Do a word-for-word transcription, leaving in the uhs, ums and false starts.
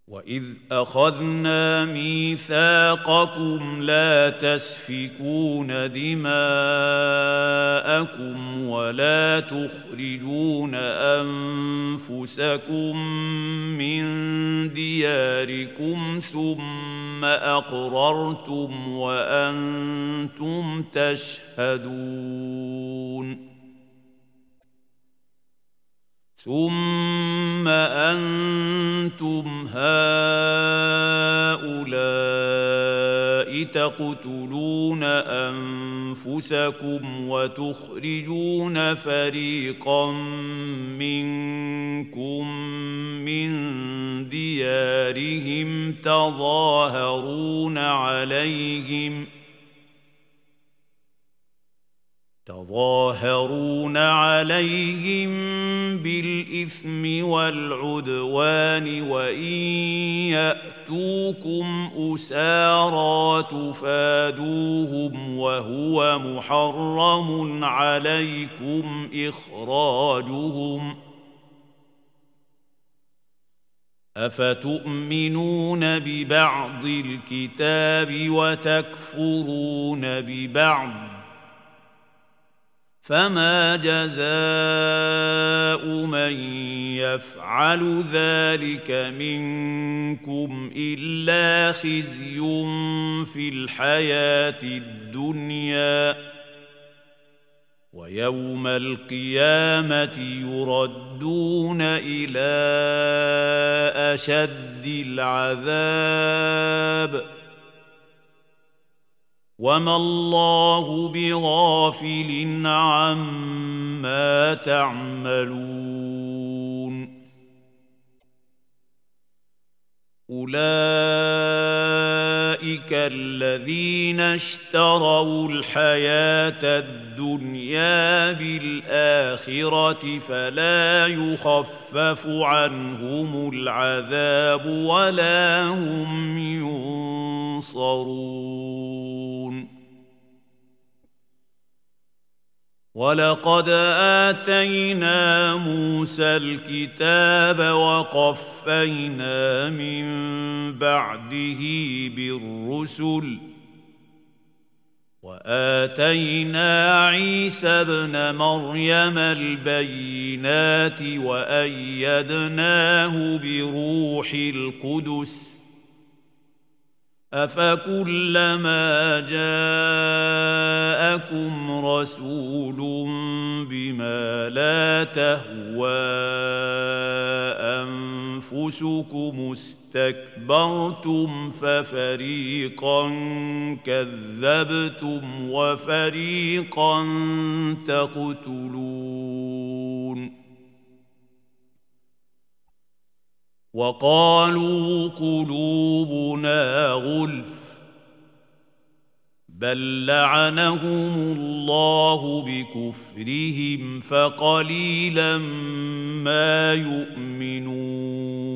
وإذ أخذنا ميثاقكم لا تسفكون دماءكم ولا تخرجون أنفسكم من دياركم ثم أقررتم وأنتم تشهدون ثم أنتم هؤلاء تقتلون أنفسكم وتخرجون فريقا منكم من ديارهم تظاهرون عليهم تظاهرون عليهم بالإثم والعدوان وإن يأتوكم أسارى تفادوهم وهو محرم عليكم إخراجهم أفتؤمنون ببعض الكتاب وتكفرون ببعض فما جزاء من يفعل ذلك منكم إلا خزي في الحياة الدنيا ويوم القيامة يردون إلى أشد العذاب وما الله بغافل عما تعملون أولئك الذين اشتروا الحياة الدنيا بالآخرة فلا يخفف عنهم العذاب ولا هم ينصرون ولقد آتينا موسى الكتاب وقفينا من بعده بالرسل وآتينا عيسى ابن مريم البينات وأيدناه بروح القدس أفكلما جاءكم رسول بما لا تهوى أنفسكم استكبرتم ففريقا كذبتم وفريقا تقتلون وقالوا قلوبنا غلف بل لعنهم الله بكفرهم فقليلا ما يؤمنون